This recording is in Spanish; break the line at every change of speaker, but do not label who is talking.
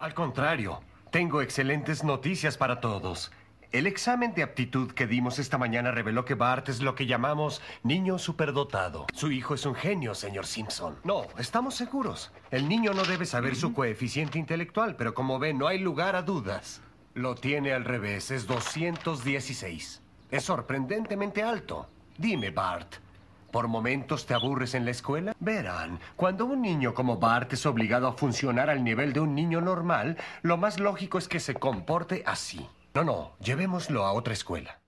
Al contrario, tengo excelentes noticias para todos. El examen de aptitud que dimos esta mañana reveló que Bart es lo que llamamos niño superdotado. Su hijo es un genio, señor Simpson. No, estamos seguros. El niño no debe saber su coeficiente intelectual, pero como ve, no hay lugar a dudas. Lo tiene al revés, es 216. Es sorprendentemente alto. Dime, Bart, ¿por momentos te aburres en la escuela? Verán, cuando un niño como Bart es obligado a funcionar al nivel de un niño normal, lo más lógico es que se comporte así. No, llevémoslo a otra escuela.